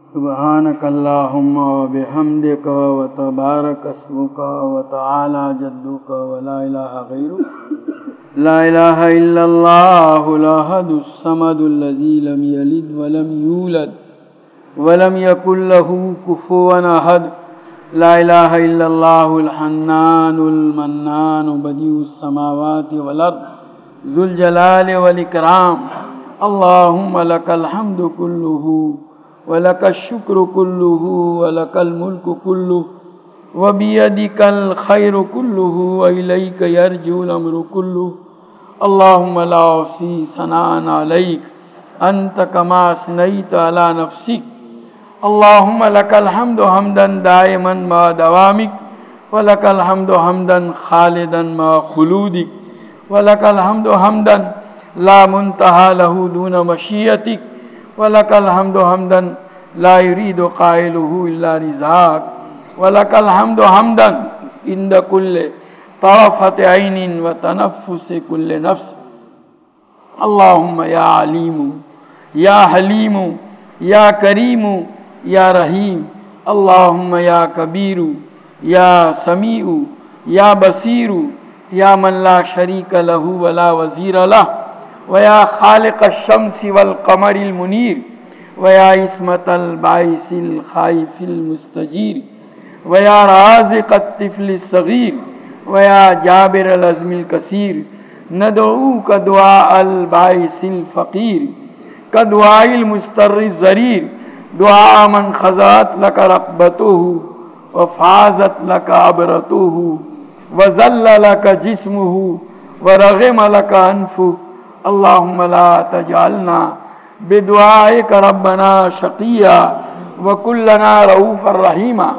سبحانك اللهم وبحمدك وتبارك اسمك وتعالى جدك ولا إله غيرك لا إله إلا الله الأحد الصمد الذي لم يلد ولم يولد ولم يكن له كفوا أحد لا إله إلا الله الحنان المنان بديع السماوات والأرض ذو الجلال والإكرام اللهم لك الحمد كله ولك الشكر كله ولك الملك كله وبيدك الخير كله وإليك يرجع الأمر كله اللهم لا أحصي ثناء عليك أنت كما أثنيت على نفسك اللهم لك الحمد حمدا دائما مع دوامك ولك الحمد حمدا خالدا مع خلودك ولك الحمد حمدا لا منتهى له دون مشيئتك ولك الحمد حمدا لا يريد قائله إلا رضاك ولك الحمد حمدا عند كل طرفة عين وتنفس كل نفس اللهم يا عليم يا حليم يا كريم يا رحيم اللهم يا كبير يا سميع يا بصير يا من لا شريك له ولا وزير له ويا خالق الشمس والقمر المنير ويا عصمة البائس الخائف المستجير ويا رازق الطفل الصغير ويا جابر العزم الكثير ندعوك دعاء البائس الفقير كدعاء المستر الزرير دعاء من خضعت لك رقبته وفازت لك عبرته وذل لك جسمه ورغم لك أنفه اللهم لا تجعلنا بدعائك ربنا شقيا وكلنا رؤوفا رحيما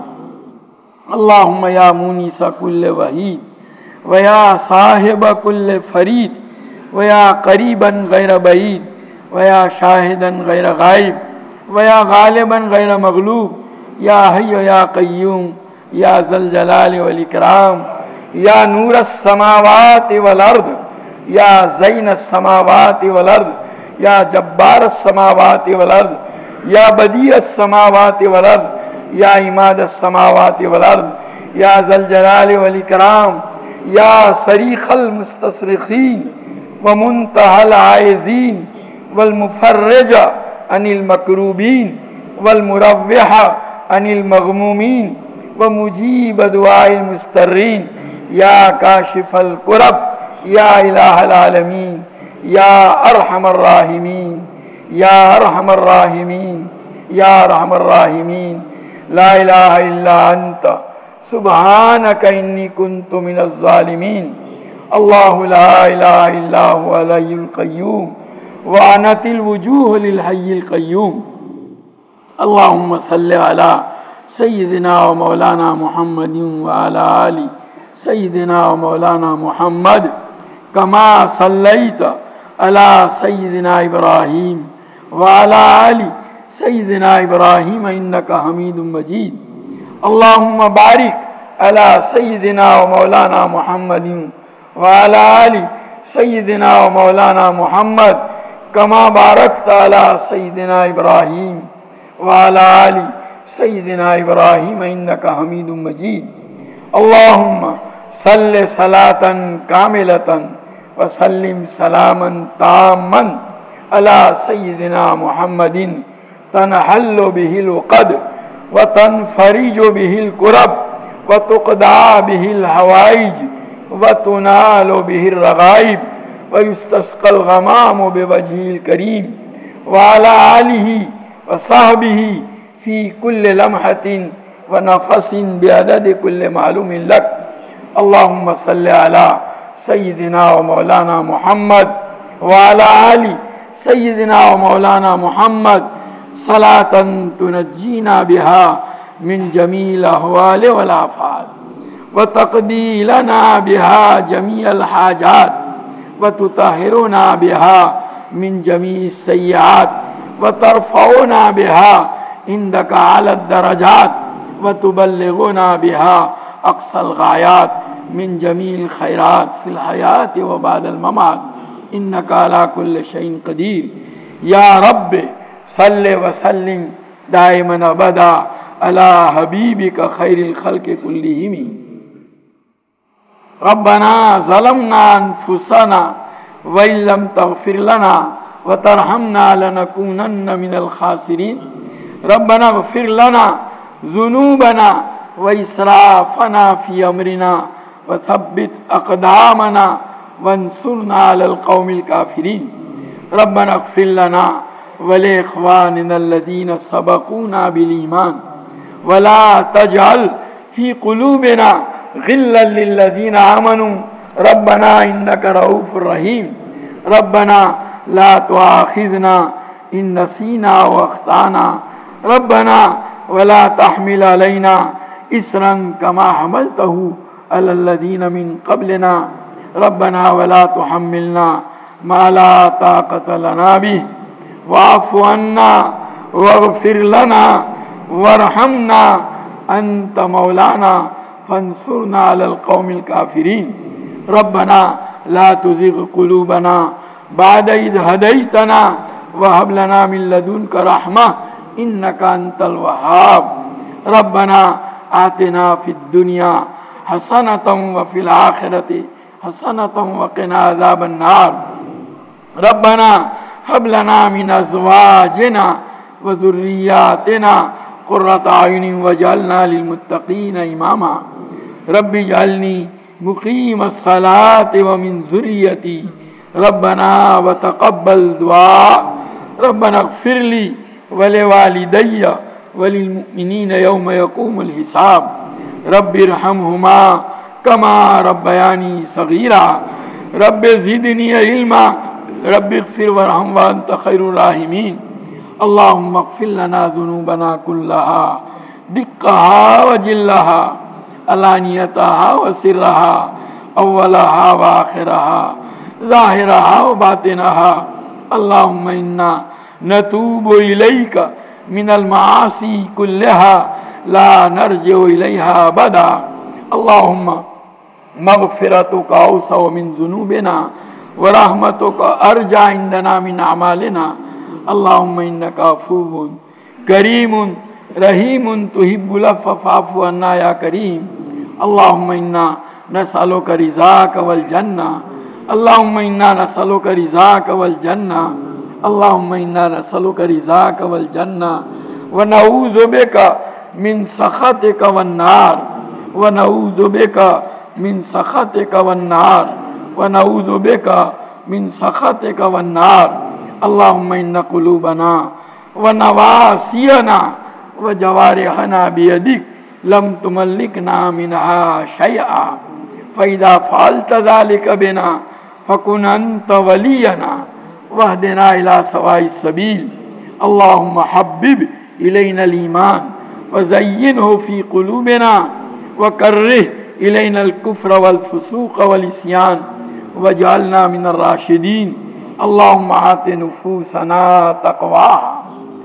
اللهم يا مونس كل وحيد ويا صاحب كل فريد ويا قريبا غير بعيد ويا شاهدا غير غائب ويا غالبا غير مغلوب يا حي يا قيوم يا ذا الجلال والإكرام يا نور السماوات والأرض يا زين السماوات والأرض يا جبار السماوات والأرض يا بديع السماوات والأرض يا عماد السماوات والأرض يا ذا الجلال والإكرام يا صريخ المستصرخين ومنتهى العائذين والمفرج عن المكروبين والمروح عن المغمومين ومجيب دعاء المسترين يا كاشف الكرب يا إله العالمين يا أرحم الراحمين يا أرحم الراحمين يا أرحم الراحمين لا إله إلا أنت سبحانك إني كنت من الظالمين الله لا إله إلا هو الحي القيوم وعنت الوجوه للحي القيوم اللهم صل على سيدنا ومولانا محمد وعلى آل سيدنا ومولانا محمد كما صليت على سيدنا إبراهيم وعلى آل سيدنا إبراهيم إنك حميد مجيد اللهم بارك على سيدنا ومولانا محمد وعلى آل سيدنا ومولانا محمد كما باركت على سيدنا إبراهيم وعلى آل سيدنا إبراهيم إنك حميد مجيد اللهم صل صلاة كاملة وسلم سلاما تاما على سيدنا محمد تنحل به العقد وتنفرج به الكرب وتقضى به الحوائج وتنال به الرغائب ويستسقى الغمام بوجهه الكريم وعلى آله وصحبه في كل لمحة ونفس بعدد كل معلوم لك اللهم صل على سيدنا ومولانا محمد وعلى آل سيدنا ومولانا محمد صلاة تنجينا بها من جميع الأهوال والآفات وتقضي لنا بها جميع الحاجات وتطهرنا بها من جميع السيئات وترفعنا بها عندك على الدرجات وتبلغنا بها أقصى الغايات من جميع الخيرات في الحياة وبعد الممات إنك على كل شيء قدير يا رب صل وسلم دائما ابدا على حبیبک خیر الخلق کلہم. ربنا ظلمنا انفسنا وان لم تغفر لنا وترحمنا لنكونن من الخاسرین. ربنا اغفر لنا ذنوبنا واسرافنا في امرنا وثبت اقدامنا وانصرنا على القوم الكافرين. ربنا اغفر لنا ولاخواننا الذين سبقونا بالايمان ولا تجعل في قلوبنا غلا للذين آمنوا ربنا انك رؤوف رحيم. ربنا لا تؤاخذنا ان نسينا واخطانا ربنا ولا تحمل علينا إسرا كما حملته على الذين من قبلنا ربنا ولا تحملنا ما لا طاقة لنا به واعف عنا واغفر لنا وارحمنا أنت مولانا فانصرنا على القوم الكافرين. ربنا لا تزغ قلوبنا بعد إذ هديتنا وهب لنا من لدنك رحمة إنك أنت الوهاب. ربنا آتنا في الدنيا حسنة وفي الآخرة حسنة وقنا عذاب النار. ربنا هب لنا من أزواجنا وذرياتنا قرة أعين واجعلنا للمتقين إماما. رب اجعلني مقيم الصلاة ومن ذريتي ربنا وتقبل دعاء. ربنا اغفر لي ولوالدي وللمؤمنين يوم يقوم الحساب. رب ارحمهما كما ربياني صغيرا. رب زدني علما. رب اغفر وارحم وأنت خير الراحمين. اللهم اغفر لنا ذنوبنا كلها دقها وجلها علانيتها وسرها أولها وآخرها ظاهرها وباطنها. اللهم إنا نتوب إليك من المعاصي كلها لا نرجع إليها أبدا. اللهم مغفرتك أوسع من ذنوبنا ورحمتك أرجى عندنا من أعمالنا. اللهم إنك عفو كريم رحيم تحب العفو فاعف عنا يا كريم. اللهم إنا نسألك رضاك والجنة. اللهم إنا نسألك رضاك والجنة. اللهم إنا نسألك رضاك والجنة ونعوذ بك من سخطك والنار. ونعوذ بك من سخطك والنار. ونعوذ بك من سخطك والنار. اللهم إن قلوبنا ونواسينا وجوارحنا بيدك لم تملكنا منها شيئا فإذا فعلت ذلك بنا فكن أنت ولينا واهدنا إلى سواء السبيل. اللهم حبب إلينا الإيمان وزينه في قلوبنا وكره إلينا الكفر والفسوق والعصيان واجعلنا من الراشدين. اللهم آت نفوسنا تقواها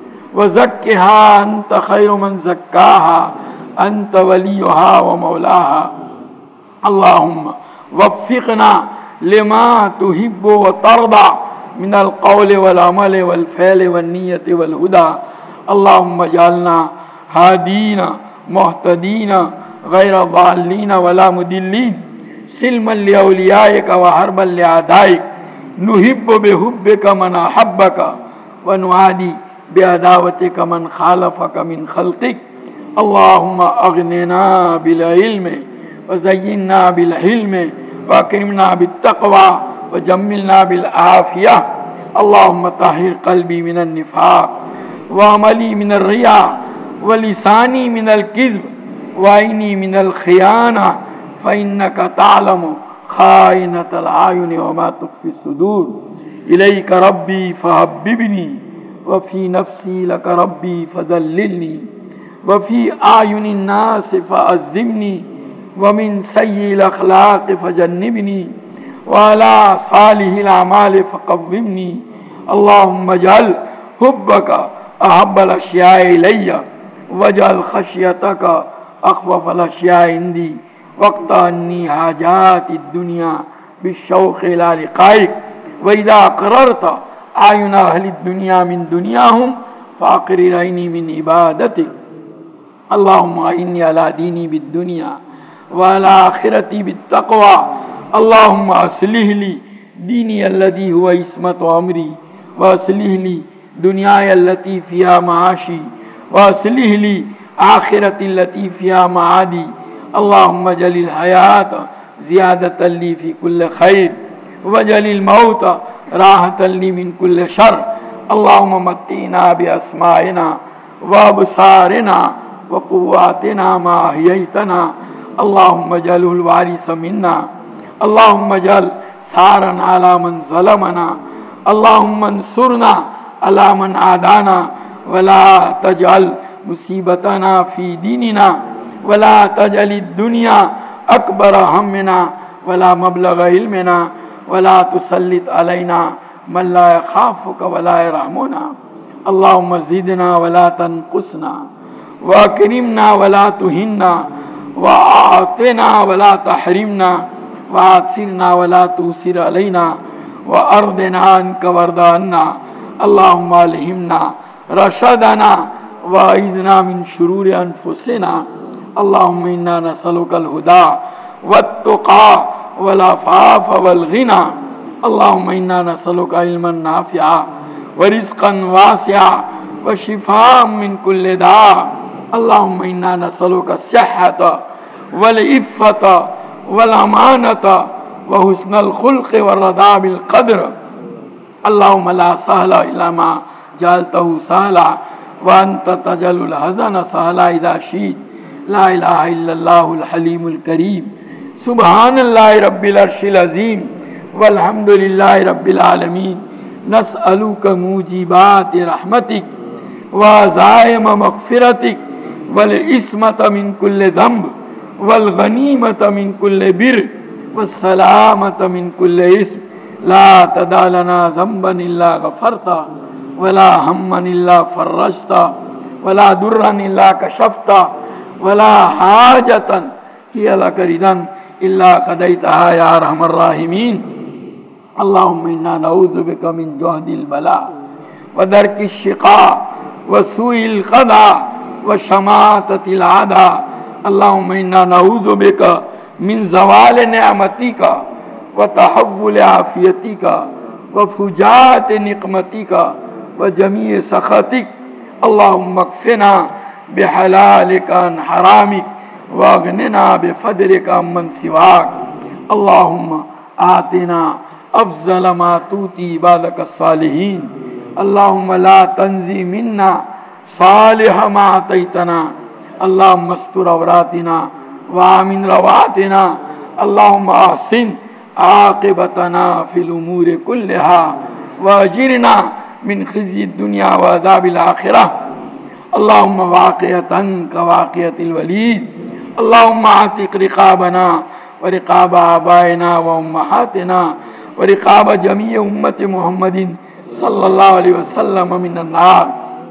وزكها أنت خير من زكاها أنت وليها ومولاها. اللهم وفقنا لما تحب وترضى من القول والعمل والفعل والنية والهدى. اللهم اجعلنا هادين مهتدين غير ضالين ولا مضلين سلما لأوليائك وحربا لأعدائك. نحب بحبك من أحبك ونعادي بعداوتك من خالفك من خلقك. اللهم أغننا بالعلم وزينا بالحلم وأكرمنا بالتقوى وجملنا بالعافية. اللهم طهر قلبي من النفاق وعملي من الرياء ولساني من الكذب وعيني من الخيانة فإنك تعلم خائنة الأعين وما تخفي الصدور. إليك ربي فحببني وفي نفسي لك ربي فذللني وفي أعين الناس فأعظمني ومن سيء الأخلاق فجنبني وعلى صالح الأعمال فقومني. اللهم اجعل حبك أحب الأشياء إلي واجعل خشيتك أخوف الأشياء عندي واقطع عني حاجات الدنيا بالشوق إلى لقائك. وإذا قررت أعين أهل الدنيا من دنياهم فاقرر عینی من عبادتک اللهم إني على ديني بالدنيا وعلى آخرتي بالتقوى اللهم أصلح لي ديني الذي هو عصمة أمري وأصلح لي دنياي التي فيها معاشي وأصلح لي آخرتي التي فيها معادي اللهم اجعل الحياة زيادة لي في كل خير واجعل الموت راحة لي من كل شر اللهم متعنا بأسماعنا وأبصارنا وقواتنا ما أحييتنا اللهم اجعله الوارث منا اللهم اجعل ثارا على من ظلمنا اللهم انصرنا على من عادانا ولا تجعل مصيبتنا في ديننا ولا تجعل الدنيا أكبر همنا ولا مبلغ علمنا ولا تسلط علينا من لا يخافك ولا يرحمنا اللهم زدنا ولا تنقصنا وأكرمنا ولا تهنا وأعطنا ولا تحرمنا وآثرنا ولا تؤثر علينا وأرضنا عنك وارض عنا اللهم ألهمنا رشدنا وأعذنا من شرور أنفسنا اللهم إنا نسألك الهدى والتقى والعفاف والغنى اللهم إنا نسألك علما نافعا ورزقا واسعا وشفاء من كل داء اللهم إنا نسألك الصحة والعفة والأمانة وحسن الخلق والرضا بالقدر اللهم لا سهل إلا ما جعلته سهلا وأنت تجعل الحزن سهلا إذا شئت لا إله إلا الله الحليم الكريم سبحان الله رب العرش العظيم والحمد لله رب العالمين نسألك موجبات رحمتك وعزائم مغفرتك والعصمة من كل ذنب والغنيمة من كل بر والسلامة من كل إثم لا تدع لنا ذنبا إلا غفرته ولا هما إلا فرجته ولا ضرا إلا كشفته ولا حاجة هي لك رضا إلا قضيتها يا أرحم الراحمين اللهم إنا نعوذ بك من جهد البلاء ودرك الشقاء وسوء القضاء وشماتة العداء اللهم إنا نعوذ بك من زوال نعمتك وتحول عافيتك وفجاءة نقمتك وجميع سخطك اللهم اكفنا بحلالك عن حرامك واغننا بفضلك عمن سواك اللهم آتنا أفضل ما تؤتي عبادك الصالحين اللهم لا تنزي منا صالح ما أعطيتنا اللهم استر عوراتنا وآمن رواتنا اللهم أحسن عاقبتنا في الأمور كلها وأجرنا من خزي الدنيا وعذاب الآخرة اللهم واقية كواقية الوليد اللهم اعتق رقابنا ورقاب آبائنا وأمهاتنا ورقاب جميع أمة محمد صلى الله عليه وسلم من النار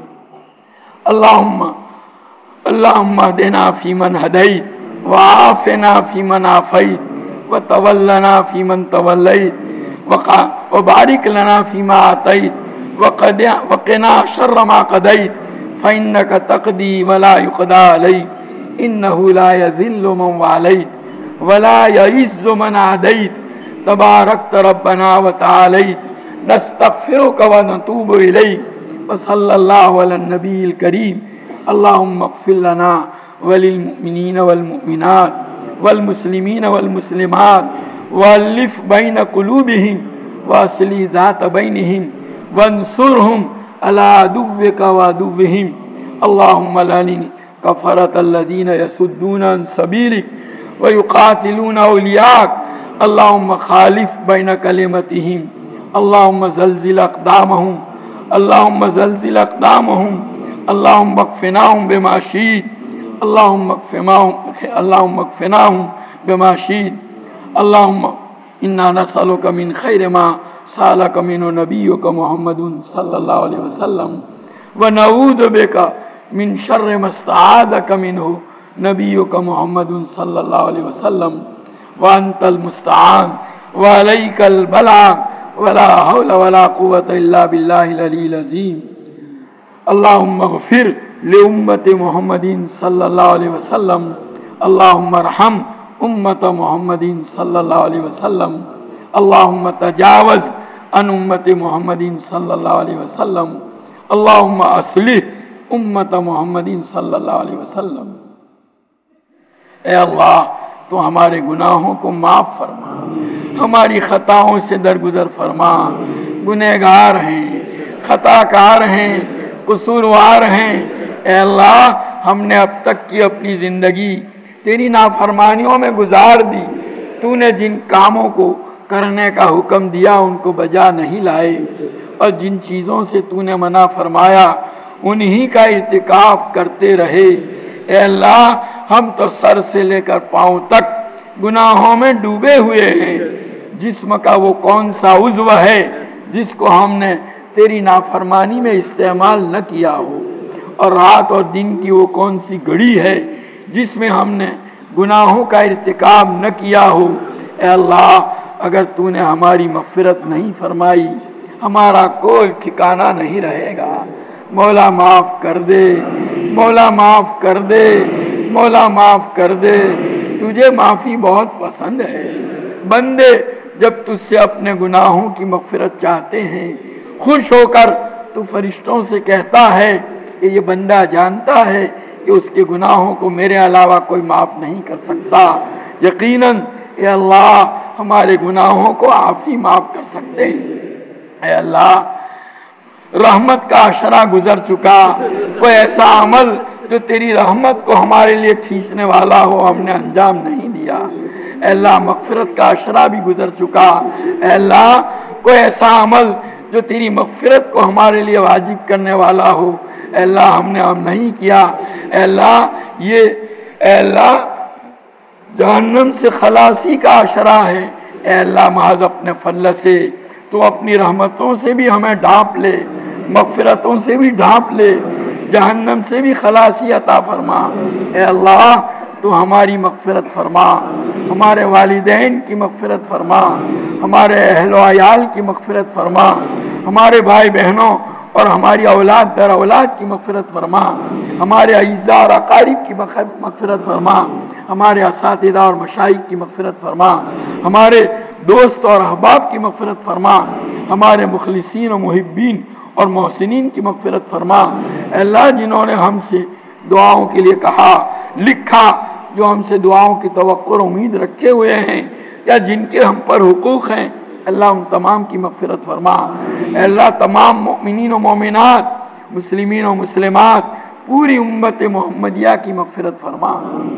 اللهم اهدنا فيمن هديت وعافنا فيمن عافيت وتولنا فيمن توليت وبارك لنا فيما أعطيت وقنا شر ما قضيت فإنك تقضي ولا يقضى عليك إنه لا يذل من واليت ولا يعز من عاديت تباركت ربنا وتعاليت نستغفرك ونتوب إليك وصلى الله على النبي الكريم اللهم اغفر لنا وللمؤمنين والمؤمنات والمسلمين والمسلمات والف بين قلوبهم واصلح ذات بينهم وانصرهم على عدوك وعدوهم اللهم لعن كفرة الذين يصدون عن سبيلك ويقاتلون أولياءك اللهم خالف بين كلمتهم اللهم زلزل أقدامهم اللهم زلزل أقدامهم اللهم اكفناهم بما شئت اللهم اكفناهم بما شئت اللهم إنا نسألك من خير ما سألك منه نبيك محمد صلى الله عليه وسلم ونعوذ بك من شر ما استعاذك منه نبيك محمد صلى الله عليه وسلم وأنت المستعان وعليك البلاغ ولا حول ولا قوة إلا بالله العلي العظيم اللهم اغفر لأمة محمد صلى الله عليه وسلم اللهم ارحم أمة محمد صلى الله عليه وسلم اللهم تجاوز عن أمة محمد صلى الله عليه وسلم اللهم أصلح أمة محمد صلى الله عليه وسلم۔ اے اللہ تو ہمارے گناہوں کو معاف فرما، ہماری خطاؤں سے درگزر فرما۔ گنہگار ہیں، خطا کار ہیں، قصوروار ہیں۔ اے اللہ ہم نے اب تک کی اپنی زندگی تیری نافرمانیوں میں گزار دی، تو نے جن کاموں کو کرنے کا حکم دیا ان کو بجا نہیں لائے، اور جن چیزوں سے تو نے منع فرمایا انہی کا ارتکاب کرتے رہے۔ اے اللہ ہم تو سر سے لے کر پاؤں تک گناہوں میں ڈوبے ہوئے ہیں۔ جسم کا وہ کون سا عضو ہے جس کو ہم نے تیری نافرمانی میں استعمال نہ کیا ہو، اور رات اور دن کی وہ کون سی گھڑی ہے جس میں ہم نے گناہوں کا ارتکاب نہ کیا ہو۔ اے اللہ اگر تو نے ہماری مغفرت نہیں فرمائی ہمارا کوئی ٹھکانہ نہیں رہے گا۔ مولا معاف کر دے، مولا معاف کر دے، مولا معاف کر دے۔ تجھے معافی بہت پسند ہے۔ بندے جب تجھ سے اپنے گناہوں کی مغفرت چاہتے ہیں، خوش ہو کر تو فرشتوں سے کہتا ہے کہ یہ بندہ جانتا ہے کہ اس کے گناہوں کو میرے علاوہ کوئی معاف نہیں کر سکتا۔ یقیناً اے اللہ ہمارے گناہوں کو آپ ہی معاف کر سکتے ہیں۔ اے اللہ رحمت کا عشرہ گزر چکا، کوئی ایسا عمل جو تیری رحمت کو ہمارے لیے کھینچنے والا ہو ہم نے انجام نہیں دیا۔ اے اللہ مغفرت کا عشرہ بھی گزر چکا۔ اے اللہ کوئی ایسا عمل جو تیری مغفرت کو ہمارے لیے واجب کرنے والا ہو اے اللہ ہم نے عام نہیں کیا۔ اے اللہ جہنم سے خلاصی کا عشرہ ہے۔ اے اللہ محض اپنے فضل سے تو اپنی رحمتوں سے بھی ہمیں ڈھانپ لے، مغفرتوں سے بھی ڈھانپ لے، جہنم سے بھی خلاصی عطا فرما۔ اے اللہ تو ہماری مغفرت فرما، ہمارے والدین کی مغفرت فرما، ہمارے اہل و عیال کی مغفرت فرما، ہمارے بھائی بہنوں اور ہماری اولاد در اولاد کی مغفرت فرما، ہمارے اعزاء اور اقارب کی مغفرت فرما، ہمارے اساتذہ اور مشائخ کی مغفرت فرما، ہمارے دوست اور احباب کی مغفرت فرما، ہمارے مخلصین و محبین اور محسنین کی مغفرت فرما۔ اے اللہ جنہوں نے ہم سے دعاؤں کے لیے کہا، لکھا، جو ہم سے دعاؤں کی توقع اور امید رکھے ہوئے ہیں یا جن کے ہم پر حقوق ہیں اللہ ان تمام کی مغفرت فرما۔ اے اللہ تمام مؤمنین و مومنات، مسلمین و مسلمات، پوری امت محمدیہ کی مغفرت فرما۔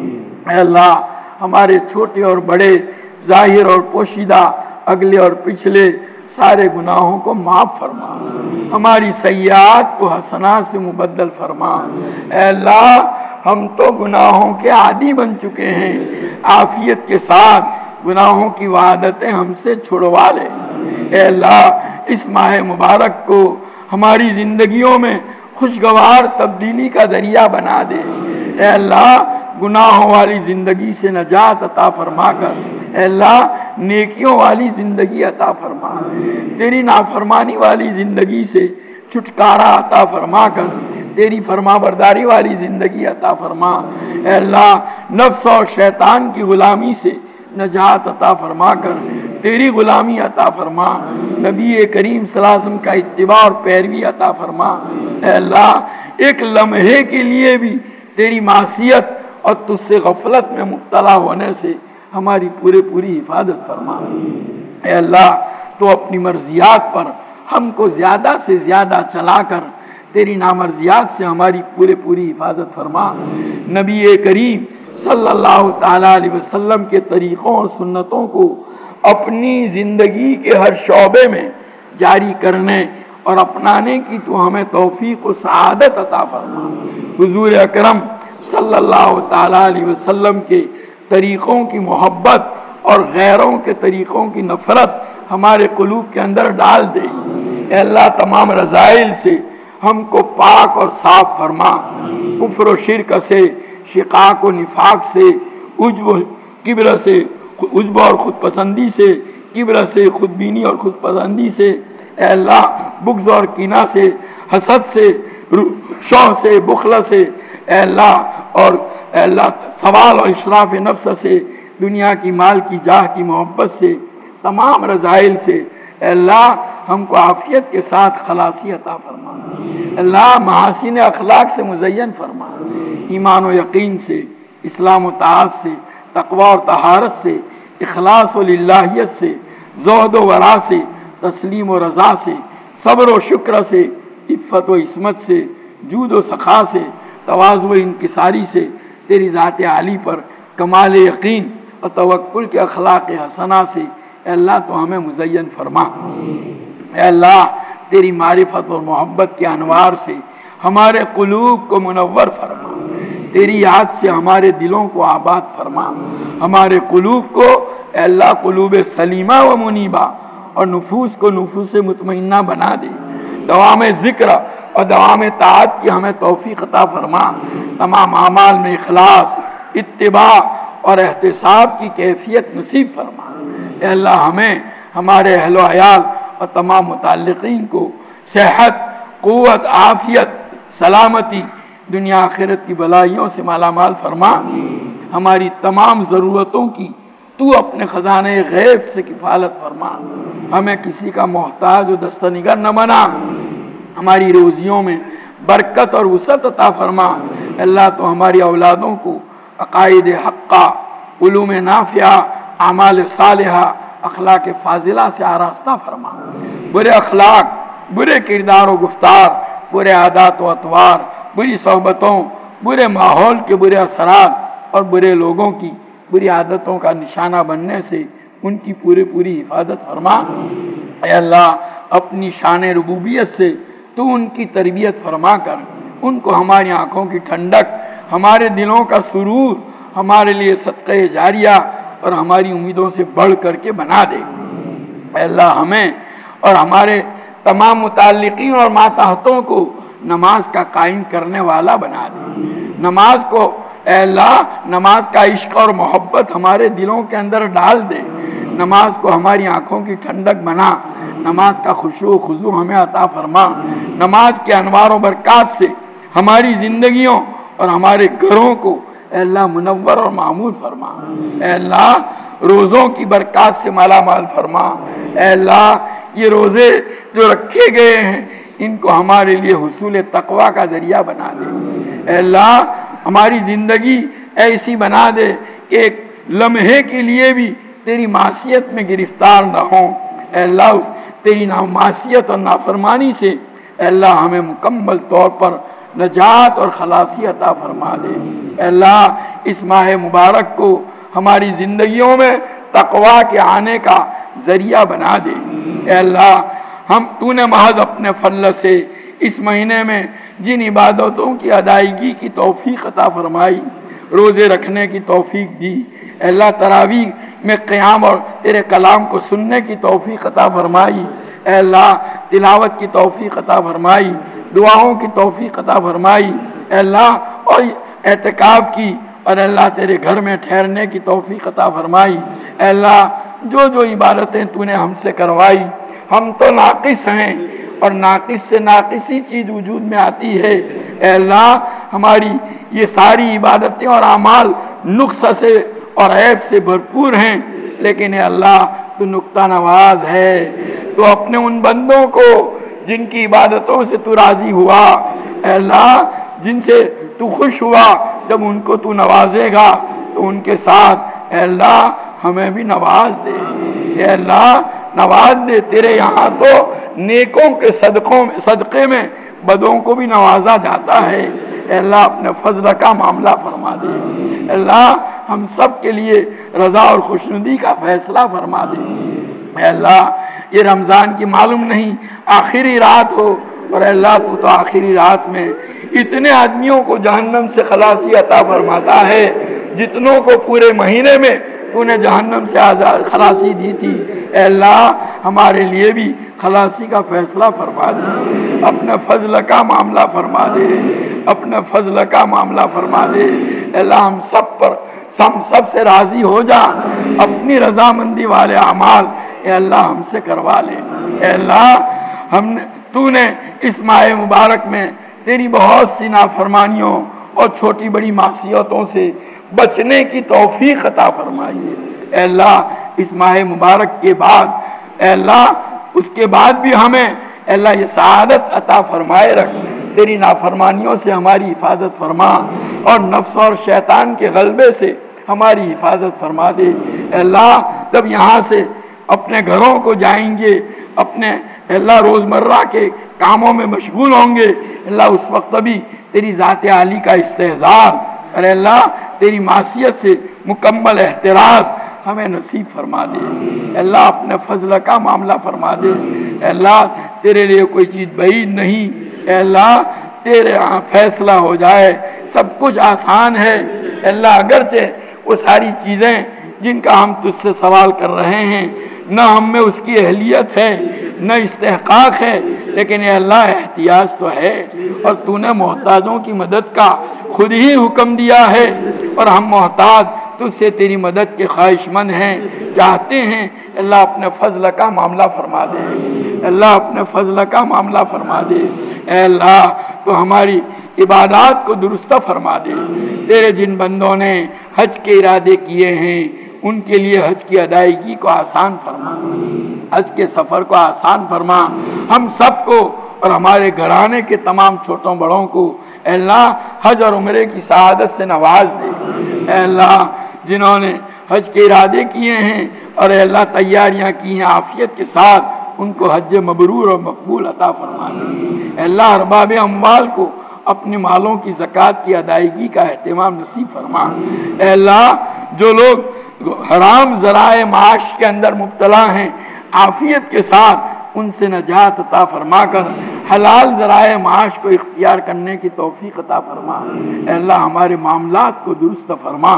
اے اللہ ہمارے چھوٹے اور بڑے، ظاہر اور پوشیدہ، اگلے اور پچھلے سارے گناہوں کو معاف فرما، ہماری سیئات کو حسنات سے مبدل فرما۔ اے اللہ ہم تو گناہوں کے عادی بن چکے ہیں، عافیت کے ساتھ گناہوں کی وعدتیں ہم سے چھڑوا لے۔ اے اللہ اس ماہ مبارک کو ہماری زندگیوں میں خوشگوار تبدیلی کا ذریعہ بنا دے۔ اے اللہ گناہوں والی زندگی سے نجات عطا فرما کر اے اللہ نیکیوں والی زندگی عطا فرما، تیری نافرمانی والی زندگی سے چھٹکارا عطا فرما کر تیری فرما برداری والی زندگی عطا فرما۔ اے اللہ نفس اور شیطان کی غلامی سے نجات عطا فرما کر تیری غلامی عطا فرما، نبی کریم صلی اللہ علیہ وسلم کا اتباع اور پیروی عطا فرما۔ اے اللہ ایک لمحے کے لیے بھی تیری معصیت اور تجھ سے غفلت میں مبتلا ہونے سے ہماری پوری حفاظت فرما۔ اے اللہ تو اپنی مرضیات پر ہم کو زیادہ سے زیادہ چلا کر تیری نامرضیات سے ہماری پوری حفاظت فرما۔ نبی کریم صلی اللہ تعالیٰ علیہ وسلم کے طریقوں اور سنتوں کو اپنی زندگی کے ہر شعبے میں جاری کرنے اور اپنانے کی تو ہمیں توفیق و سعادت عطا فرما۔ حضور اکرم صلی اللہ تعالیٰ علیہ وسلم کے طریقوں کی محبت اور غیروں کے طریقوں کی نفرت ہمارے قلوب کے اندر ڈال دے۔ اے اللہ تمام رذائل سے ہم کو پاک اور صاف فرما، کفر و شرک سے، شقاق و نفاق سے، عجب و کبر سے، عجب اور خود پسندی سے، کبر سے، خود بینی اور خود پسندی سے، اے اللہ بغض اور کینہ سے، حسد سے، شوق سے، بخل سے اے اللہ، اور اے اللہ سوال اور اشراف نفس سے، دنیا کی مال کی جاہ کی محبت سے، تمام رذائل سے اے اللہ ہم کو عافیت کے ساتھ خلاصی عطا فرما۔ اللہ محاسن اخلاق سے مزین فرما، ایمان و یقین سے، اسلام و طاعت سے، تقوی اور طہارت سے، اخلاص و للہیت سے، زہد و ورع سے، تسلیم و رضا سے، صبر و شکر سے، عفت و عصمت سے، جود و سخا سے، تواضع و انکساری سے، تیری ذات عالی پر کمال یقین اور توکل کے اخلاق حسنہ سے اے اللہ تو ہمیں مزین فرما۔ اے اللہ تیری معرفت اور محبت کے انوار سے ہمارے قلوب کو منور فرما، تیری یاد سے ہمارے دلوں کو آباد فرما، ہمارے قلوب کو اے اللہ قلوب سلیمہ و منیبہ اور نفوس کو نفوس مطمئنہ بنا دے، دوام ذکر اور دوام طاعت کی ہمیں توفیق عطا فرما، تمام اعمال میں اخلاص، اتباع اور احتساب کی کیفیت نصیب فرما۔ اے اللہ ہمیں، ہمارے اہل و عیال اور تمام متعلقین کو صحت، قوت، عافیت، سلامتی، دنیا آخرت کی بلائیوں سے مالا مال فرما، ہماری تمام ضرورتوں کی تو اپنے خزانے غیب سے کفالت فرما، ہمیں کسی کا محتاج و دستنگر نہ بنا، ہماری روزیوں میں برکت اور وسعت عطا فرما۔ اللہ تو ہماری اولادوں کو عقائد حقہ، علوم نافعہ، اعمال صالحہ، اخلاق فاضلہ سے آراستہ فرما، برے اخلاق، برے کردار و گفتار، برے عادات و اطوار، بری صحبتوں، برے ماحول کے برے اثرات اور برے لوگوں کی بری عادتوں کا نشانہ بننے سے ان کی پوری حفاظت فرما۔ اے اللہ اپنی شان ربوبیت سے تو ان کی تربیت فرما کر ان کو ہماری آنکھوں کی ٹھنڈک، ہمارے دلوں کا سرور، ہمارے لیے صدقہ جاریہ اور ہماری امیدوں سے بڑھ کر کے بنا دے۔ اے اللہ ہمیں اور ہمارے تمام متعلقین اور ماتحتوں کو نماز کا قائم کرنے والا بنا دے، نماز کو اے اللہ نماز کا عشق اور محبت ہمارے دلوں کے اندر ڈال دے، نماز کو ہماری آنکھوں کی ٹھنڈک بنا، نماز کا خشوع و خضوع ہمیں عطا فرما، نماز کے انوار و برکات سے ہماری زندگیوں اور ہمارے گھروں کو اے اللہ منور اور معمور فرما۔ اے اللہ روزوں کی برکات سے مالا مال فرما، اے اللہ یہ روزے جو رکھے گئے ہیں ان کو ہمارے لیے حصول تقوی کا ذریعہ بنا دے۔ اے اللہ ہماری زندگی ایسی بنا دے کہ ایک لمحے کے لیے بھی تیری معصیت میں گرفتار نہ ہوں۔ اے اللہ تیری معصیت اور نافرمانی سے اے اللہ ہمیں مکمل طور پر نجات اور خلاصی عطا فرما دے۔ اے اللہ اس ماہ مبارک کو ہماری زندگیوں میں تقوی کے آنے کا ذریعہ بنا دے۔ اے اللہ تو نے محض اپنے فضل سے اس مہینے میں جن عبادتوں کی ادائیگی کی توفیق عطا فرمائی، روزے رکھنے کی توفیق دی، اے اللہ تراویح میں قیام اور تیرے کلام کو سننے کی توفیق عطا فرمائی، اے اللہ تلاوت کی توفیق عطا فرمائی، دعاؤں کی توفیق عطا فرمائی، اے اللہ اور اعتکاف کی اور اے اللہ تیرے گھر میں ٹھہرنے کی توفیق عطا فرمائی۔ اے اللہ جو عبادتیں تو نے ہم سے کروائی، ہم تو ناقص ہیں اور ناقص سے ناقصی چیز وجود میں آتی ہے، اے اللہ ہماری یہ ساری عبادتیں اور اعمال نقص سے اور عیب سے بھرپور ہیں، لیکن اے اللہ تو نکتہ نواز ہے، تو اپنے ان بندوں کو جن کی عبادتوں سے تو راضی ہوا، اے اللہ جن سے تو خوش ہوا، جب ان کو تو نوازے گا تو ان کے ساتھ اے اللہ ہمیں بھی نواز دے، اے اللہ نواز دے۔ تیرے یہاں تو نیکوں کے صدقے میں بدوں کو بھی نوازا جاتا ہے، اے اللہ اپنے فضل کا معاملہ فرما دے، اے اللہ ہم سب کے لیے رضا اور خوشنودی کا فیصلہ فرما دے۔ اے اللہ یہ رمضان کی معلوم نہیں آخری رات ہو، اور اے اللہ تو آخری رات میں اتنے آدمیوں کو جہنم سے خلاصی عطا فرماتا ہے جتنوں کو پورے مہینے میں تو نے جہنم سے خلاصی دی تھی، اے اللہ ہمارے لیے بھی خلاصی کا فیصلہ فرما دے، اپنے فضل کا معاملہ فرما دے، اپنے فضل کا معاملہ فرما دے، اے اللہ ہم سب سے راضی ہو جا، اپنی رضامندی والے اعمال اے اللہ ہم سے کروا لے۔ اے اللہ تو نے اس ماہ مبارک میں تیری بہت سی نافرمانیوں اور چھوٹی بڑی معصیتوں سے بچنے کی توفیق عطا فرمائیے۔ اے اللہ اس ماہ مبارک کے بعد اے اللہ اس کے بعد بھی ہمیں اے اللہ یہ سعادت عطا فرمائے رکھ، تیری نافرمانیوں سے ہماری حفاظت فرما اور نفس اور شیطان کے غلبے سے ہماری حفاظت فرما دے۔ اے اللہ جب یہاں سے اپنے گھروں کو جائیں گے، اپنے اے اللہ روزمرہ کے کاموں میں مشغول ہوں گے، اللہ اس وقت بھی تیری ذات عالی کا استحضار اور اے اللہ تیری معصیت سے مکمل احتراز ہمیں نصیب فرما دے۔ اے اللہ اپنے فضل کا معاملہ فرما دے۔ اے اللہ تیرے لیے کوئی چیز بعید نہیں، اے اللہ تیرے ہاں فیصلہ ہو جائے، سب کچھ آسان ہے۔ اے اللہ اگرچہ وہ ساری چیزیں جن کا ہم تجھ سے سوال کر رہے ہیں نہ ہم میں اس کی اہلیت ہے نہ استحقاق ہے، لیکن اے اللہ احتیاج تو ہے، اور تو نے محتاجوں کی مدد کا خود ہی حکم دیا ہے، اور ہم محتاج تجھ سے تیری مدد کے خواہش مند ہیں، چاہتے ہیں۔ اللہ اپنے فضل کا معاملہ فرما دے، اللہ اپنے فضل کا معاملہ فرما دے۔ اے اللہ تو ہماری عبادات کو درست فرما دے۔ تیرے جن بندوں نے حج کے ارادے کیے ہیں ان کے لیے حج کی ادائیگی کو آسان فرما، حج کے سفر کو آسان فرما، ہم سب کو اور ہمارے گھرانے کے تمام چھوٹوں بڑوں کو اے اللہ حج اور عمرے کی سعادت سے نواز دے۔ اے اللہ جنہوں نے حج کے ارادے کیے ہیں اور اے اللہ تیاریاں کی ہیں عافیت کے ساتھ، ان کو حج مبرور اور مقبول عطا فرما دے۔ اے اللہ ارباب اموال کو اپنے مالوں کی زکوٰۃ کی ادائیگی کا اہتمام نصیب فرما۔ اے اللہ جو لوگ حرام ذرائع معاش کے اندر مبتلا ہیں عافیت کے ساتھ ان سے نجات عطا فرما کر حلال ذرائع معاش کو اختیار کرنے کی توفیق عطا فرما۔ اے اللہ ہمارے معاملات کو درست فرما،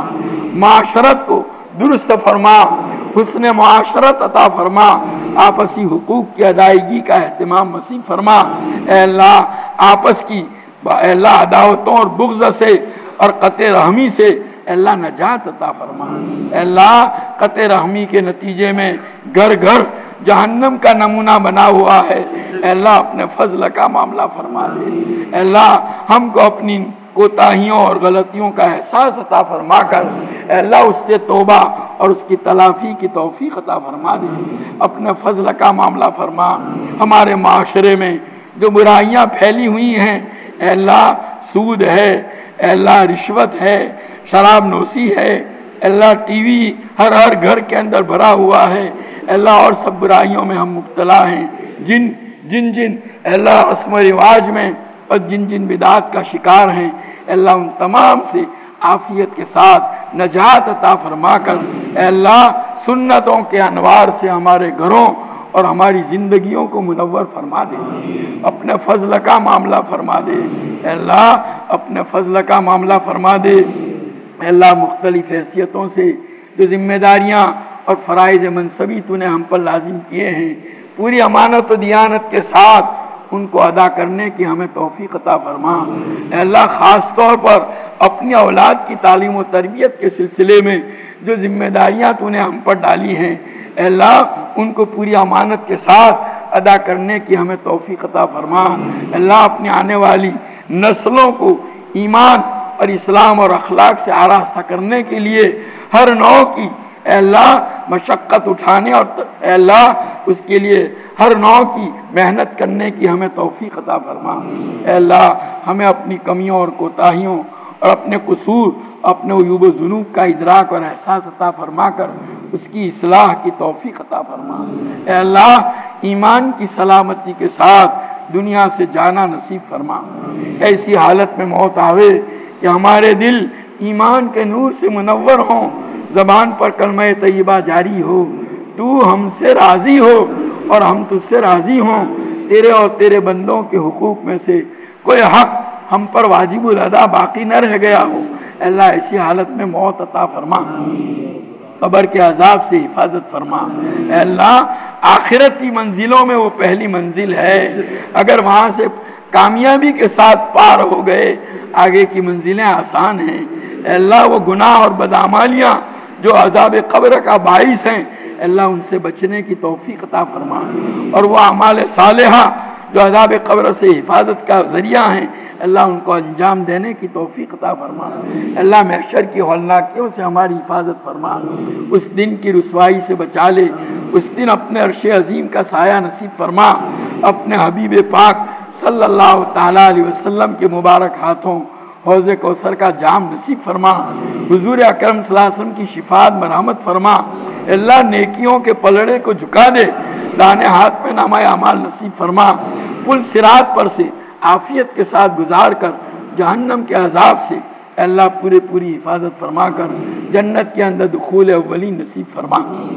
معاشرت کو درست فرما، حسن معاشرت عطا فرما، آپسی حقوق کی ادائیگی کا اہتمام نصیب فرما۔ اے اللہ آپس کی اے اللہ عداوتوں اور بغض سے اور قطع رحمی سے اے اللہ نجات عطا فرما۔ اے اللہ قطع رحمی کے نتیجے میں گھر گھر جہنم کا نمونہ بنا ہوا ہے، اے اللہ اپنے فضل کا معاملہ فرما دے۔ اے اللہ ہم کو اپنی کوتاہیوں اور غلطیوں کا احساس عطا فرما کر اے اللہ اس سے توبہ اور اس کی تلافی کی توفیق عطا فرما دے۔ اپنے فضل کا معاملہ فرما۔ ہمارے معاشرے میں جو برائیاں پھیلی ہوئی ہیں اے اللہ سود ہے، اے اللہ رشوت ہے، شراب نوشی ہے، اے اللہ ٹی وی ہر گھر کے اندر بھرا ہوا ہے، اے اللہ اور سب برائیوں میں ہم مبتلا ہیں، جن اے اللہ رسم و رواج میں اور جن بدعات کا شکار ہیں اے اللہ ان تمام سے عافیت کے ساتھ نجات عطا فرما کر اے اللہ سنتوں کے انوار سے ہمارے گھروں اور ہماری زندگیوں کو منور فرما دے۔ اپنے فضل کا معاملہ فرما دے اے اللہ، اپنے فضل کا معاملہ فرما دے اے اللہ۔ مختلف حیثیتوں سے جو ذمہ داریاں اور فرائض منصبی تو نے ہم پر لازم کیے ہیں پوری امانت و دیانت کے ساتھ ان کو ادا کرنے کی ہمیں توفیق عطا فرما۔ اے اللہ خاص طور پر اپنی اولاد کی تعلیم و تربیت کے سلسلے میں جو ذمہ داریاں تو نے ہم پر ڈالی ہیں اے اللہ ان کو پوری امانت کے ساتھ ادا کرنے کی ہمیں توفیق عطا فرما۔ اے اللہ اپنی آنے والی نسلوں کو ایمان اور اسلام اور اخلاق سے آراستہ کرنے کے لیے ہر نوع کی اے اللہ مشقت اٹھانے اور اے اللہ اس کے لیے ہر نوع کی محنت کرنے کی ہمیں توفیق عطا فرما۔ اے اللہ ہمیں اپنی کمیوں اور کوتاہیوں اور اپنے قصور، اپنے عیوب و ذنوب کا ادراک اور احساس عطا فرما کر اس کی اصلاح کی توفیق عطا فرما۔ اے اللہ ایمان کی سلامتی کے ساتھ دنیا سے جانا نصیب فرما۔ ایسی حالت میں موت آوے کہ ہمارے دل ایمان کے نور سے منور ہوں، زبان پر کلمہ طیبہ جاری ہو، تو ہم سے راضی ہو اور ہم تجھ سے راضی ہوں، تیرے اور تیرے بندوں کے حقوق میں سے کوئی حق ہم پر واجب الادا باقی نہ رہ گیا ہو۔ اے اللہ ایسی حالت میں موت عطا فرما، قبر کے عذاب سے حفاظت فرما۔ اے اللہ آخرتی منزلوں میں وہ پہلی منزل ہے، اگر وہاں سے کامیابی کے ساتھ پار ہو گئے آگے کی منزلیں آسان ہیں۔ اے اللہ وہ گناہ اور بدعمالیاں جو عذاب قبر کا باعث ہیں اے اللہ ان سے بچنے کی توفیق عطا فرما، اور وہ اعمال صالحہ جو عذاب قبر سے حفاظت کا ذریعہ ہیں اللہ ان کو انجام دینے کی توفیق عطا فرما۔ اللہ محشر کی ہولناکیوں سے ہماری حفاظت فرما، اس دن کی رسوائی سے بچا لے، اس دن اپنے عرش عظیم کا سایہ نصیب فرما، اپنے حبیب پاک صلی اللہ تعالیٰ علیہ وسلم کے مبارک ہاتھوں حوض کوثر کا جام نصیب فرما، حضور اکرم صلی اللہ علیہ وسلم کی شفاعت مرحمت فرما۔ اللہ نیکیوں کے پلڑے کو جھکا دے، دانے ہاتھ میں نامہ اعمال نصیب فرما، پل صراط پر سے عافیت کے ساتھ گزار کر جہنم کے عذاب سے اللہ پوری حفاظت فرما کر جنت کے اندر دخول اولین نصیب فرما۔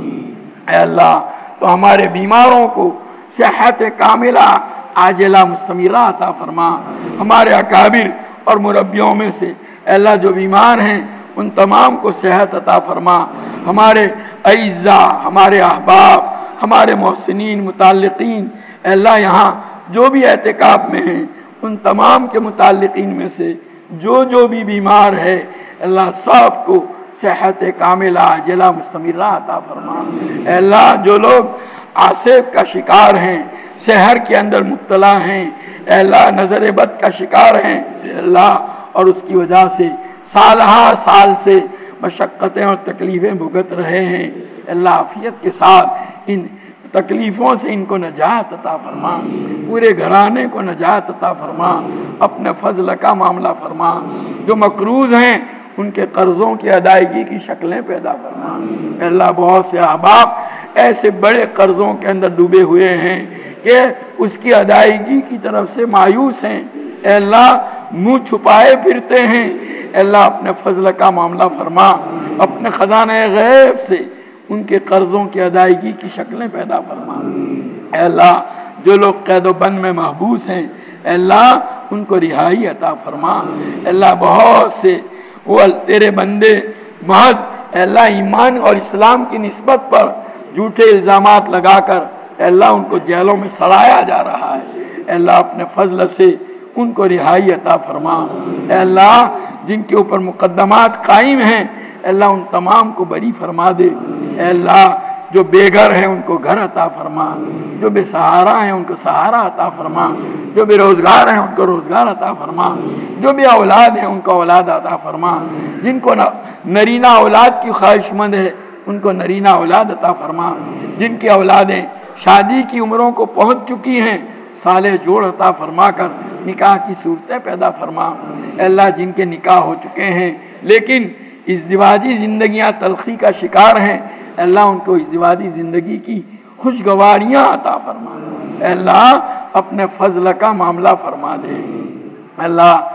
اے اللہ تو ہمارے بیماروں کو صحت کاملہ عاجلہ مستمرہ عطا فرما، ہمارے اکابر اور مربیوں میں سے اے اللہ جو بیمار ہیں ان تمام کو صحت عطا فرما، ہمارے اعزاء، ہمارے احباب، ہمارے محسنین متعلقین اے اللہ یہاں جو بھی اعتکاف میں ہیں ان تمام کے متعلقین میں سے جو بھی بیمار ہے اللہ سب کو صحت کاملہ عاجلہ مستمرہ عطا فرما۔ اے اللہ جو لوگ آسیب کا شکار ہیں، سحر کے اندر مبتلا ہیں، اے اللہ نظر بد کا شکار ہیں اے اللہ، اور اس کی وجہ سے سالہ سال سے مشقتیں اور تکلیفیں بھگت رہے ہیں، اللہ عافیت کے ساتھ ان تکلیفوں سے ان کو نجات عطا فرما، پورے گھرانے کو نجات عطا فرما، اپنے فضل کا معاملہ فرما، جو مقروض ہیں ان کے قرضوں کی ادائیگی کی شکلیں پیدا فرما۔ اے اللہ بہت سے احباب ایسے بڑے قرضوں کے اندر ڈوبے ہوئے ہیں کہ اس کی ادائیگی کی طرف سے مایوس ہیں، اے اللہ منہ چھپائے پھرتے ہیں، اے اللہ اپنے فضل کا معاملہ فرما، اپنے خزانہ غیب سے ان کے قرضوں کی ادائیگی کی شکلیں پیدا فرما۔ اے اللہ جو لوگ قید و بند میں محبوس ہیں اے اللہ ان کو رہائی عطا فرما۔ اے اللہ بہت سے وہ تیرے بندے محض اے اللہ ایمان اور اسلام کی نسبت پر جھوٹے الزامات لگا کر اے اللہ ان کو جیلوں میں سڑایا جا رہا ہے، اے اللہ اپنے فضل سے ان کو رہائی عطا فرما۔ اے اللہ جن کے اوپر مقدمات قائم ہیں اے اللہ ان تمام کو بری فرما دے۔ اے اللہ جو بے گھر ہیں ان کو گھر عطا فرما، جو بے سہارا ہیں ان کو سہارا عطا فرما، جو بے روزگار ہیں ان کو روزگار عطا فرما، جو بے اولاد ہیں ان کو اولاد عطا فرما، جن کو نرینہ اولاد کی خواہش مند ہے ان کو نرینہ اولاد عطا فرما، جن کی اولادیں شادی کی عمروں کو پہنچ چکی ہیں صالح جوڑ عطا فرما کر نکاح کی صورتیں پیدا فرما۔ اے اللہ جن کے نکاح ہو چکے ہیں لیکن ازدواجی زندگیاں تلخی کا شکار ہیں اے اللہ ان کو ازدواجی زندگی کی خوشگواریاں عطا فرما۔ اے اللہ اپنے فضل کا معاملہ فرما دے۔ اے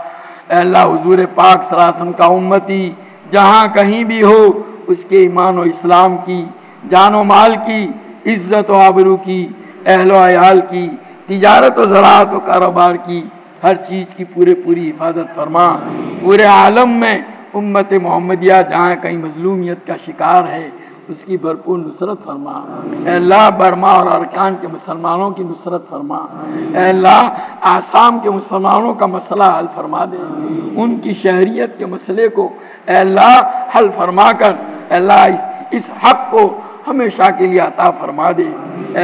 اللہ حضور پاک صلی اللہ علیہ وسلم کا امتی جہاں کہیں بھی ہو اس کے ایمان و اسلام کی، جان و مال کی، عزت و آبرو کی، اہل و عیال کی، تجارت و زراعت و کاروبار کی، ہر چیز کی پوری حفاظت فرما۔ پورے عالم میں امت محمدیہ جہاں کہیں مظلومیت کا شکار ہے اس کی بھرپور نصرت فرما۔ اے اللہ برما اور ارکان کے مسلمانوں کی نصرت فرما۔ اے اللہ آسام کے مسلمانوں کا مسئلہ حل فرما دے، ان کی شہریت کے مسئلے کو اے اللہ حل فرما کر اے اللہ اس حق کو ہمیشہ کے لیے عطا فرما دے۔ اے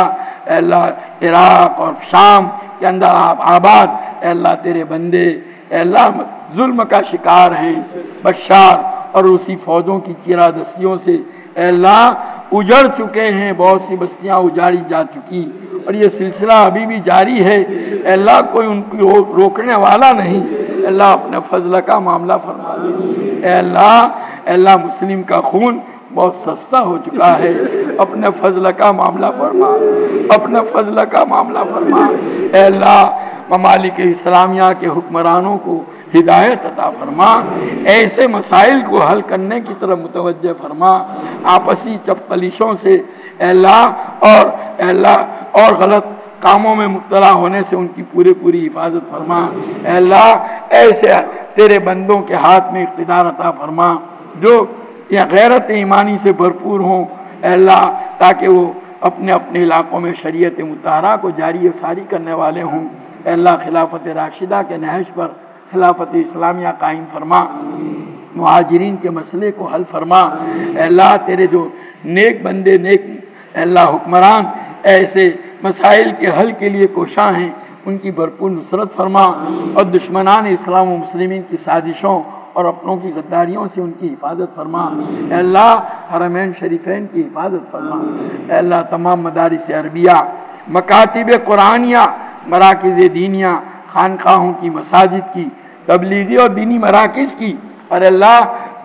اللہ عراق اور شام کے اندر آباد اے اللہ تیرے بندے اے اللہ ظلم کا شکار ہیں، بشار اور روسی فوجوں کی چیرہ دستیوں سے اے اللہ اجڑ چکے ہیں، بہت سی بستیاں اجاڑی جا چکی اور یہ سلسلہ ابھی بھی جاری ہے اے اللہ کوئی ان کو روکنے والا نہیں۔ اے اللہ اپنے فضل کا معاملہ فرما دے۔ اے اللہ مسلم کا خون بہت سستا ہو چکا ہے، اپنے فضل کا معاملہ فرما، اپنے فضل کا معاملہ فرما۔ اے اللہ ممالک اسلامیہ کے حکمرانوں کو ہدایت عطا فرما، ایسے مسائل کو حل کرنے کی طرف متوجہ فرما، آپسی چپقلشوں سے اے اللہ اور غلط کاموں میں مبتلا ہونے سے ان کی پوری حفاظت فرما۔ اے اللہ ایسے تیرے بندوں کے ہاتھ میں اقتدار عطا فرما جو یہ غیرت ایمانی سے بھرپور ہوں اے اللہ، تاکہ وہ اپنے علاقوں میں شریعت مطہرہ کو جاری و ساری کرنے والے ہوں۔ اے اللہ خلافت راشدہ کے نہج پر خلافت اسلامیہ قائم فرما، مہاجرین کے مسئلے کو حل فرما۔ اے اللہ تیرے جو نیک بندے، نیک اے اللہ حکمران ایسے مسائل کے حل کے لیے کوشاں ہیں ان کی بھرپور نصرت فرما اور دشمنان اسلام و مسلمین کی سازشوں اور اپنوں کی غداریوں سے ان کی حفاظت فرما۔ اے اللہ حرمین شریفین کی حفاظت فرما۔ اے اللہ تمام مدارس عربیہ، مکاتب قرآنیہ، مراکز دینیہ، خانقاہوں کی، مساجد کی، تبلیغی اور دینی مراکز کی، اور اللہ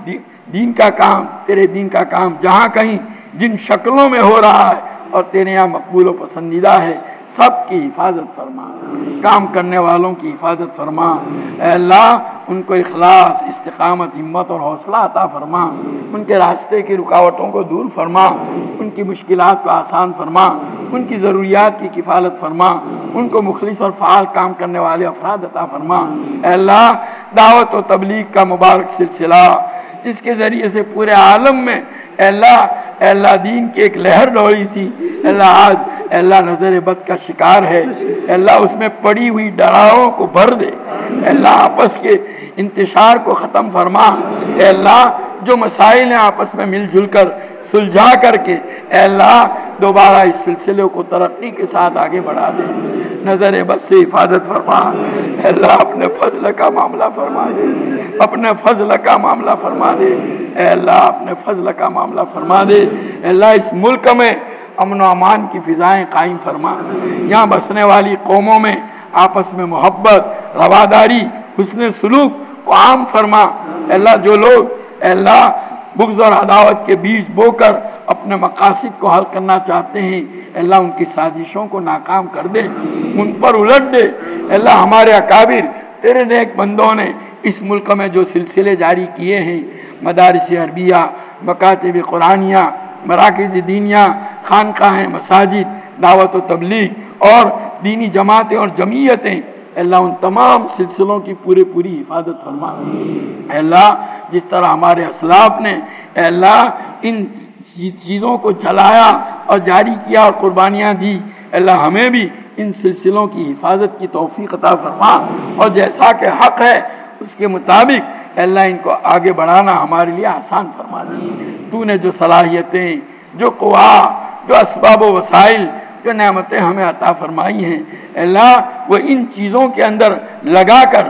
دین کا کام، تیرے دین کا کام جہاں کہیں جن شکلوں میں ہو رہا ہے اور تیرے یہاں مقبول و پسندیدہ ہے، سب کی حفاظت فرما، کام کرنے والوں کی حفاظت فرما۔ اے اللہ ان کو اخلاص، استقامت، ہمت اور حوصلہ عطا فرما، ان کے راستے کی رکاوٹوں کو دور فرما، ان کی مشکلات کو آسان فرما، ان کی ضروریات کی کفالت فرما، ان کو مخلص اور فعال کام کرنے والے افراد عطا فرما۔ اے اللہ دعوت و تبلیغ کا مبارک سلسلہ جس کے ذریعے سے پورے عالم میں اے اللہ دین کی ایک لہر دوڑی تھی، اے اللہ آج اے اللہ نظر بد کا شکار ہے، اے اللہ اس میں پڑی ہوئی ڈراؤں کو بھر دے، اے اللہ آپس کے انتشار کو ختم فرما، اے اللہ جو مسائل ہیں آپس میں مل جل کر سلجھا کر کے اے اللہ دوبارہ اس سلسلے کو ترقی کے ساتھ آگے بڑھا دے، نظر بد سے حفاظت فرما، اے اللہ اپنے فضل کا معاملہ فرما دے، اپنے فضل کا معاملہ فرما دے، اے اللہ اپنے فضل کا معاملہ فرما دے۔ اے اللہ اس ملک میں امن و امان کی فضائیں قائم فرما، یہاں بسنے والی قوموں میں آپس میں محبت، رواداری، حسن سلوک کو عام فرما۔ اے اللہ جو لوگ اے اللہ بغض اور عداوت کے بیج بو کر اپنے مقاصد کو حل کرنا چاہتے ہیں، اے اللہ ان کی سازشوں کو ناکام کر دے، ان پر الٹ دے۔ اے اللہ ہمارے اکابر تیرے نیک بندوں نے اس ملک میں جو سلسلے جاری کیے ہیں، مدارس عربیہ، مکاتب قرآنیہ، مراکز دینیہ، خانقاہیں، مساجد، دعوت و تبلیغ اور دینی جماعتیں اور جمعیتیں، اے اللہ ان تمام سلسلوں کی پوری حفاظت فرما۔ اے اللہ جس طرح ہمارے اسلاف نے اے اللہ ان چیزوں کو چلایا اور جاری کیا اور قربانیاں دی، اے اللہ ہمیں بھی ان سلسلوں کی حفاظت کی توفیق عطا فرما، اور جیسا کہ حق ہے اس کے مطابق اے اللہ ان کو آگے بڑھانا ہمارے لیے آسان فرما دے۔ تو نے جو صلاحیتیں، جو قوا، جو اسباب و وسائل، جو نعمتیں ہمیں عطا فرمائی ہیں، اے اللہ وہ ان چیزوں کے اندر لگا کر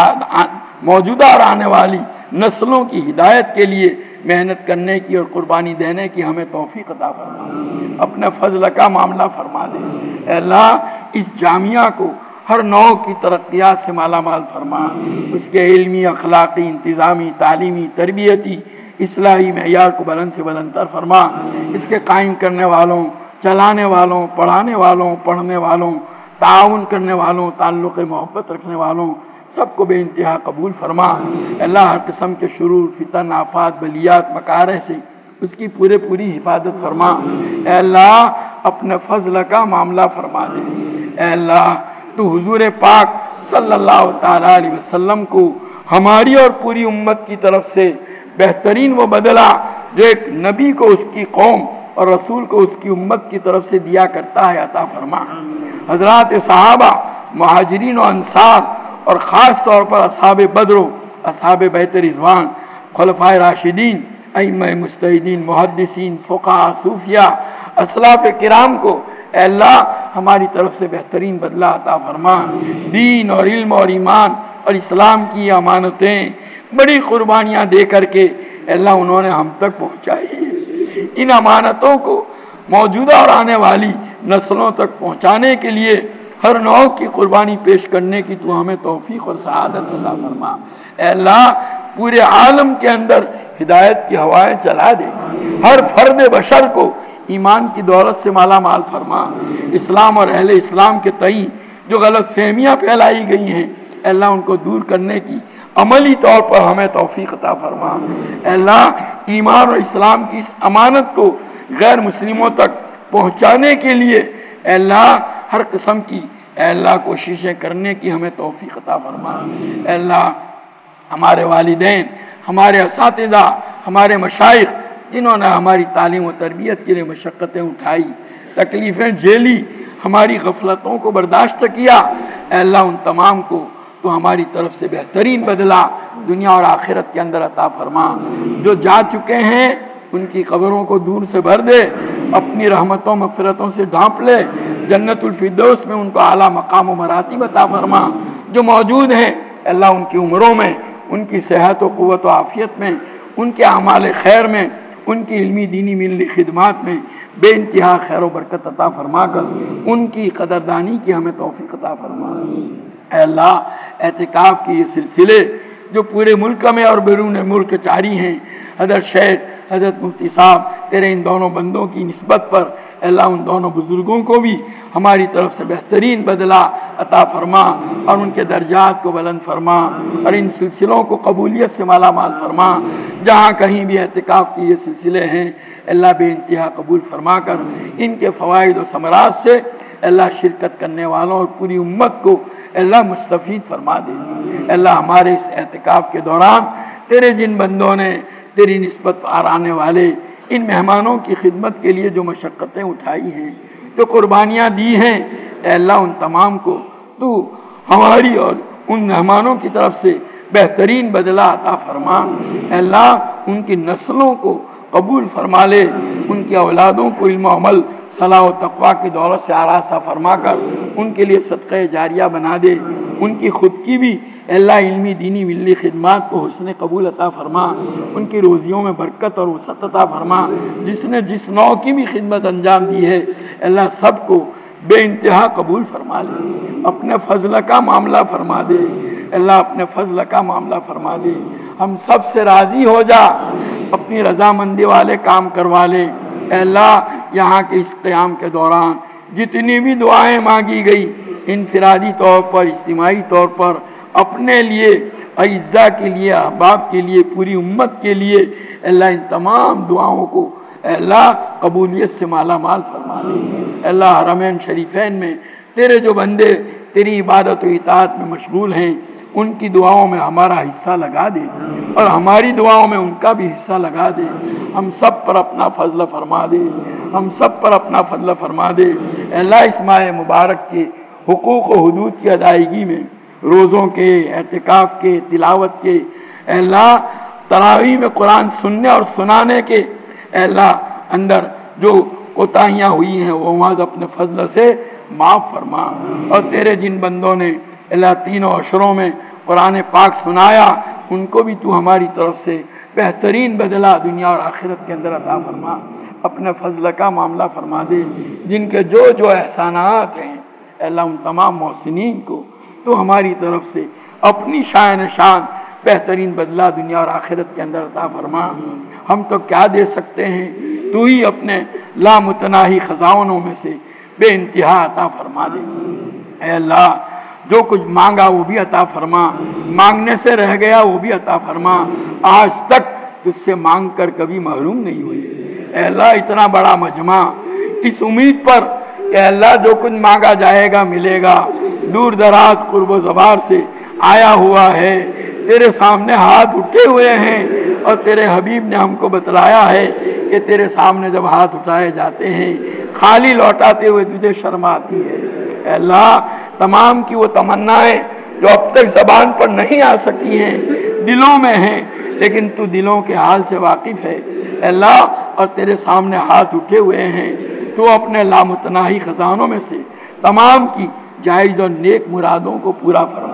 موجودہ اور آنے والی نسلوں کی ہدایت کے لیے محنت کرنے کی اور قربانی دینے کی ہمیں توفیق عطا فرما، اپنے فضل کا معاملہ فرما دے۔ اے اللہ اس جامعہ کو ہر نوع کی ترقیات سے مالا مال فرما، اس کے علمی، اخلاقی، انتظامی، تعلیمی، تربیتی، اصلاحی معیار کو بلند سے بلند تر فرما، اس کے قائم کرنے والوں، چلانے والوں، پڑھانے والوں، پڑھنے والوں، تعاون کرنے والوں، تعلق محبت رکھنے والوں سب کو بے انتہا قبول فرما۔ اللہ ہر قسم کے شرور، فتن، آفات، بلیات، مکارہ سے اس کی پوری حفاظت فرما۔ اے اللہ اپنے فضل کا معاملہ فرما دے۔ اے اللہ تو حضور پاک صلی اللہ تعالیٰ علیہ وسلم کو ہماری اور پوری امت کی طرف سے بہترین وہ بدلہ جو ایک نبی کو اس کی قوم اور رسول کو اس کی امت کی طرف سے دیا کرتا ہے عطا فرما۔ حضرات صحابہ، مہاجرین و انصار اور خاص طور پر اصحاب بدر و اصحاب بیت رضوان، خلفائے راشدین، ائمہ مجتہدین، محدثین، فقہاء، صوفیاء، اسلاف کرام کو اے اللہ ہماری طرف سے بہترین بدلہ عطا فرما۔ دین اور علم اور ایمان اور اسلام کی امانتیں بڑی قربانیاں دے کر کے اے اللہ انہوں نے ہم تک پہنچائی ہے، ان امانتوں کو موجودہ اور آنے والی نسلوں تک پہنچانے کے لیے ہر نوع کی قربانی پیش کرنے کی تو ہمیں توفیق اور سعادت عطا فرما۔ اے اللہ پورے عالم کے اندر ہدایت کی ہوائیں چلا دے، ہر فرد بشر کو ایمان کی دولت سے مالا مال فرما۔ اسلام اور اہل اسلام کے تئیں جو غلط فہمیاں پھیلائی گئی ہیں اے اللہ ان کو دور کرنے کی عملی طور پر ہمیں توفیق عطا فرما۔ اے اللہ ایمان اور اسلام کی اس امانت کو غیر مسلموں تک پہنچانے کے لیے اے اللہ ہر قسم کی اے اللہ کوششیں کرنے کی ہمیں توفیق عطا فرما۔ اے اللہ ہمارے والدین، ہمارے اساتذہ، ہمارے مشائخ جنہوں نے ہماری تعلیم و تربیت کے لیے مشقتیں اٹھائی، تکلیفیں جھیلی، ہماری غفلتوں کو برداشت کیا، اے اللہ ان تمام کو تو ہماری طرف سے بہترین بدلہ دنیا اور آخرت کے اندر عطا فرما۔ جو جا چکے ہیں ان کی قبروں کو دور سے بھر دے، اپنی رحمتوں مغفرتوں سے ڈھانپ لے، جنت الفردوس میں ان کو اعلیٰ مقام و مراتب عطا فرما۔ جو موجود ہیں اللہ ان کی عمروں میں، ان کی صحت و قوت و عافیت میں، ان کے اعمال خیر میں، ان کی علمی دینی ملی خدمات میں بے انتہا خیر و برکت عطا فرما کر ان کی قدردانی کی ہمیں توفیق عطا فرما۔ اے اللہ، اعتکاف کے یہ سلسلے جو پورے ملک میں اور بیرون ملک جاری ہیں، حضرت شیخ، حضرت مفتی صاحب، تیرے ان دونوں بندوں کی نسبت پر اے اللہ ان دونوں بزرگوں کو بھی ہماری طرف سے بہترین بدلہ عطا فرما اور ان کے درجات کو بلند فرما اور ان سلسلوں کو قبولیت سے مالا مال فرما۔ جہاں کہیں بھی اعتکاف کی یہ سلسلے ہیں اللہ بے انتہا قبول فرما کر ان کے فوائد و ثمرات سے اللہ شرکت کرنے والوں اور پوری امت کو اللہ مستفید فرما دے۔ اللہ ہمارے اس اعتکاف کے دوران تیرے جن بندوں نے تیری نسبت پر آنے والے ان مہمانوں کی خدمت کے لیے جو مشقتیں اٹھائی ہیں، جو قربانیاں دی ہیں، اے اللہ ان تمام کو تو ہماری اور ان مہمانوں کی طرف سے بہترین بدلہ عطا فرما۔ اے اللہ ان کی نسلوں کو قبول فرما لے، ان کی اولادوں کو علم و عمل، صلاح و تقویٰ کی دولت سے آراستہ فرما کر ان کے لیے صدقہ جاریہ بنا دے۔ ان کی خود کی بھی اللہ علمی دینی ملی خدمات کو حسن قبول عطا فرما، ان کی روزیوں میں برکت اور وسعت عطا فرما۔ جس نے جس نوع کی بھی خدمت انجام دی ہے اللہ سب کو بے انتہا قبول فرما لے، اپنے فضل کا معاملہ فرما دے۔ اللہ اپنے فضل کا معاملہ فرما دے، ہم سب سے راضی ہو جا، اپنی رضامندی والے کام کروا لے۔ اے اللہ یہاں کے اس قیام کے دوران جتنی بھی دعائیں مانگی گئی انفرادی طور پر، اجتماعی طور پر، اپنے لیے، اعزاء کے لیے، احباب کے لیے، پوری امت کے لیے، اللہ ان تمام دعاؤں کو اے اللہ قبولیت سے مالا مال فرما دے۔ اے اللہ حرمین شریفین میں تیرے جو بندے تیری عبادت و اطاعت میں مشغول ہیں ان کی دعاؤں میں ہمارا حصہ لگا دے اور ہماری دعاؤں میں ان کا بھی حصہ لگا دے۔ ہم سب پر اپنا فضل فرما دے، ہم سب پر اپنا فضل فرما دے۔ اے اللہ اس ماہ مبارک کے حقوق و حدود کی ادائیگی میں، روزوں کے، اعتکاف کے، تلاوت کے، اے اللہ تراویح میں قرآن سننے اور سنانے کے اے اللہ اندر جو کوتاہیاں ہوئی ہیں وہ وہاں اپنے فضل سے معاف فرما۔ اور تیرے جن بندوں نے اللہ تینوں عشروں میں قرآن پاک سنایا ان کو بھی تو ہماری طرف سے بہترین بدلہ دنیا اور آخرت کے اندر عطا فرما، اپنے فضل کا معاملہ فرما دے۔ جن کے جو جو احسانات ہیں اے اللہ ان تمام محسنین کو تو ہماری طرف سے اپنی شان بہترین بدلہ دنیا اور آخرت کے اندر عطا فرما۔ ہم تو کیا دے سکتے ہیں، تو ہی اپنے لامتناہی خزانوں میں سے بے انتہا عطا فرما دے۔ اے اللہ جو کچھ مانگا وہ بھی عطا فرما، مانگنے سے رہ گیا وہ بھی عطا فرما، آج تک تجھ سے مانگ کر کبھی محروم نہیں ہوئے۔ اے اللہ اتنا بڑا مجمع اس امید پر کہ اللہ جو کچھ مانگا جائے گا ملے گا، دور دراز قرب و زبار سے آیا ہوا ہے، تیرے سامنے ہاتھ اٹھے ہوئے ہیں اور تیرے حبیب نے ہم کو بتلایا ہے کہ تیرے سامنے جب ہاتھ اٹھائے جاتے ہیں خالی لوٹاتے ہوئے تجھے شرم آتی ہے۔ اے اللہ تمام کی وہ تمنائیں جو اب تک زبان پر نہیں آ سکی ہیں دلوں میں ہیں، لیکن تو دلوں کے حال سے واقف ہے اے اللہ، اور تیرے سامنے ہاتھ اٹھے ہوئے ہیں، تو اپنے لامتناہی خزانوں میں سے تمام کی جائز اور نیک مرادوں کو پورا فرما۔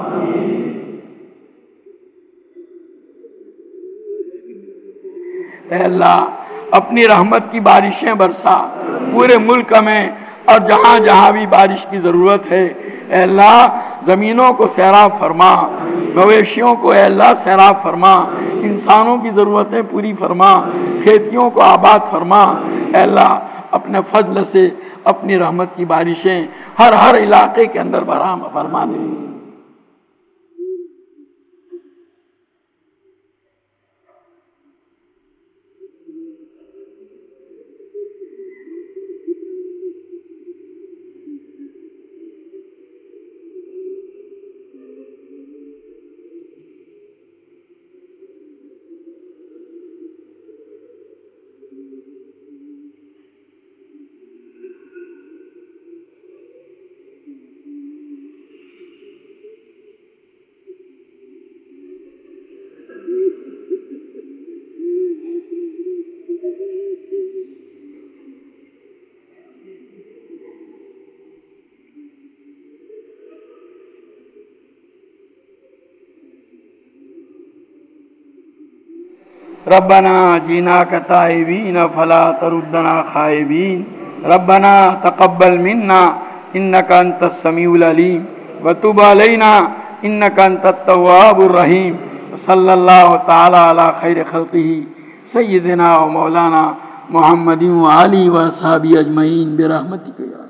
اے اللہ اپنی رحمت کی بارشیں برسا پورے ملک میں، اور جہاں جہاں بھی بارش کی ضرورت ہے اے اللہ زمینوں کو سیراب فرما، مویشیوں کو اے اللہ سیراب فرما، انسانوں کی ضرورتیں پوری فرما، کھیتیوں کو آباد فرما۔ اے اللہ اپنے فضل سے اپنی رحمت کی بارشیں ہر علاقے کے اندر برہم فرما دے۔ ربنا جئناک تائبین فلا تردنا خائبین ربنا تقبل منا انک انت السمیع العلیم وتب علینا انک انت التواب الرحیم صلی اللہ تعالی علی خیر خلقہ سیدنا و مولانا محمد و آلہ و صحابہ اجمعین برحمتک یا